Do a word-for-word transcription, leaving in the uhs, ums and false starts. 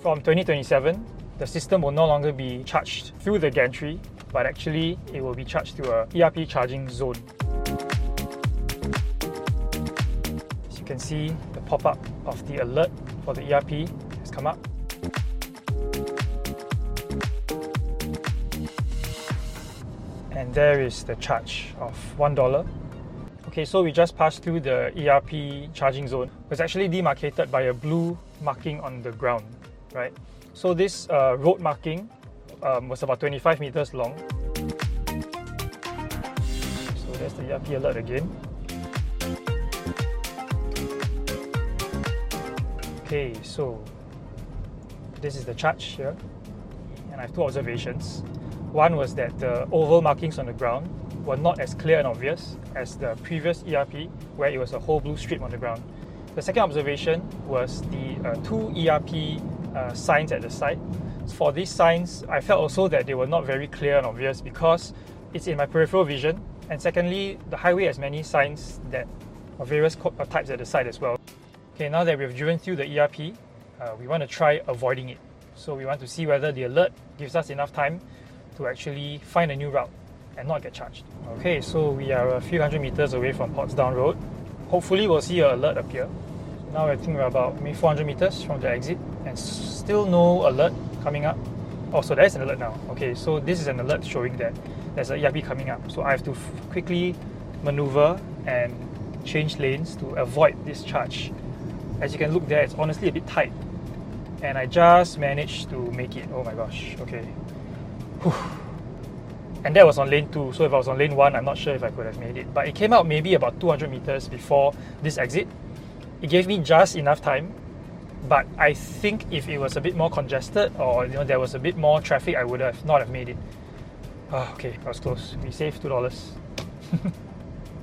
from twenty twenty-seven, the system will no longer be charged through the gantry, but actually it will be charged to a E R P charging zone. As you can see, the pop-up of the alert for the E R P has come up. And there is the charge of one dollar. Okay, so we just passed through the E R P charging zone. It was actually demarcated by a blue marking on the ground, right? So this uh, road marking um, was about twenty-five meters long. So there's the E R P alert again. Okay, so this is the charge here, and I have two observations. One was that the oval markings on the ground were not as clear and obvious as the previous E R P, where it was a whole blue strip on the ground. The second observation was the uh, two E R P uh, signs at the side. For these signs, I felt also that they were not very clear and obvious because it's in my peripheral vision. And secondly, the highway has many signs that of various types at the side as well. Okay, now that we've driven through the E R P, uh, we want to try avoiding it. So we want to see whether the alert gives us enough time to actually find a new route and not get charged. Okay, so we are a few hundred meters away from Portsdown Road. Hopefully we'll see an alert appear. Now I think we're about maybe four hundred meters from the exit and still no alert coming up. Oh, so there's an alert now. Okay, so this is an alert showing that there's an E R P coming up. So I have to f quickly maneuver and change lanes to avoid this charge. As you can look there, it's honestly a bit tight. And I just managed to make it. Oh my gosh, okay. Whew. And that was on lane two, so if I was on lane one, I'm not sure if I could have made it. But it came out maybe about two hundred meters before this exit. It gave me just enough time, but I think if it was a bit more congested or you know there was a bit more traffic, I would have not have made it. Ah, okay, that was close. We saved two dollars.